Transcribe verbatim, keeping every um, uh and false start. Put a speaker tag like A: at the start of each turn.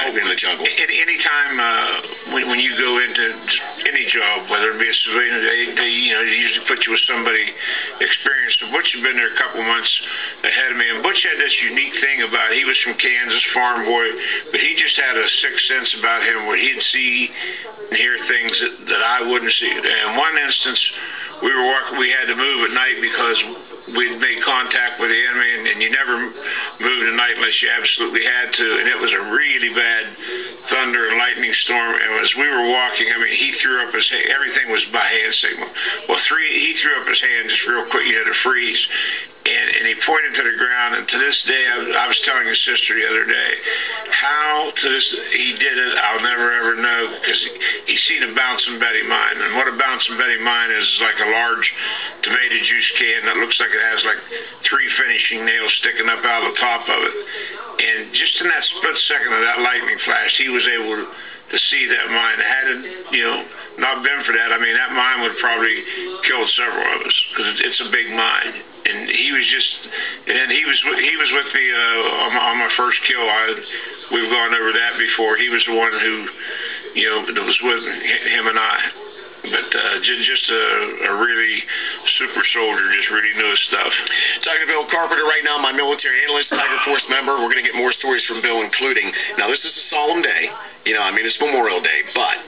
A: right.
B: in the jungle.
A: Any anytime uh, when when you go into any job, whether it be a civilian, they, they you know they usually put you with somebody experienced. So Butch had been there a couple months ahead of me, and Butch had this unique thing about it. He was from Kansas, farm boy, but he just had a sixth sense about him where he'd see and hear things that, that I wouldn't see. And one instance, we were walking, we had to move at night because we'd made contact with the enemy, and, and you never moved at night unless you absolutely had to. And it was a really bad thunder and lightning storm. And as we were walking, I mean, he threw up his hand. Everything was by hand signal. Well, three, he threw up his hand just real quick. You had to freeze. And, and he pointed to the ground, and to this day, I, I was telling his sister the other day, how to this, he did it, I'll never ever know, because he, he seen a Bouncing Betty mine. And what a Bouncing Betty mine is, is like a large tomato juice can that looks like it has like three finishing nails sticking up out of the top of it. And just in that split second of that lightning flash, he was able to, to see that mine. Had it, you know, not been for that, I mean, that mine would probably killed several of us, because it's, it's a big mine. And he was just, and he was he was with me uh, on, my, on my first kill. I, we've gone over that before. He was the one who, you know, that was with him and I. But uh, just, just a, a really super soldier, just really knew his stuff.
B: Talking to Bill Carpenter right now, my military analyst, Tiger Force member. We're going to get more stories from Bill, including, now this is a solemn day. You know, I mean, it's Memorial Day, but